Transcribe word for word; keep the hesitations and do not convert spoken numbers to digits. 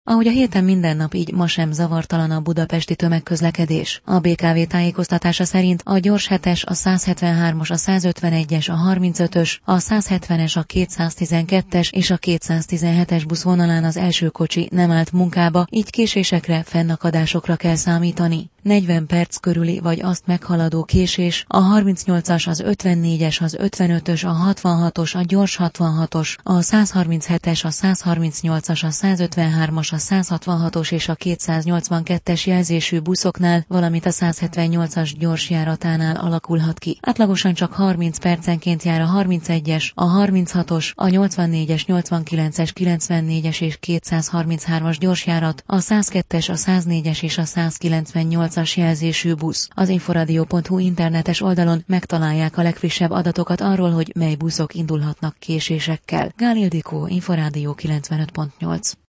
Ahogy a héten minden nap, így ma sem zavartalan a budapesti tömegközlekedés. A bé ká vé tájékoztatása szerint a gyors hetes, a százhetvenhármas, a százötvenegyes, a harmincötös, a százhetvenes, a kétszáztizenkettes és a kétszáztizenhetes buszvonalán az első kocsi nem állt munkába, így késésekre, fennakadásokra kell számítani. negyven perc körüli vagy azt meghaladó késés, a harmincnyolcas, az ötvennégyes, az ötvenötös, a hatvanhatos, a gyors hatvanhatos, a százharminchetes, a százharmincnyolcas, a százötvenhármas, a százhatvanhatos és a kétszáznyolcvankettes jelzésű buszoknál, valamint a százhetvennyolcas gyorsjáratánál alakulhat ki. Átlagosan csak harminc percenként jár a harmincegyes, a harminchatos, a nyolcvannégyes, nyolcvankilences, kilencvennégyes és kétszázharminchármas gyorsjárat, a százkettes, a száznégyes és a százkilencvennyolcas jelzésű busz. Az inforadio pont hu internetes oldalon megtalálják a legfrissebb adatokat arról, hogy mely buszok indulhatnak késésekkel. Gál Ildikó, Inforádió kilencvenöt pont nyolc.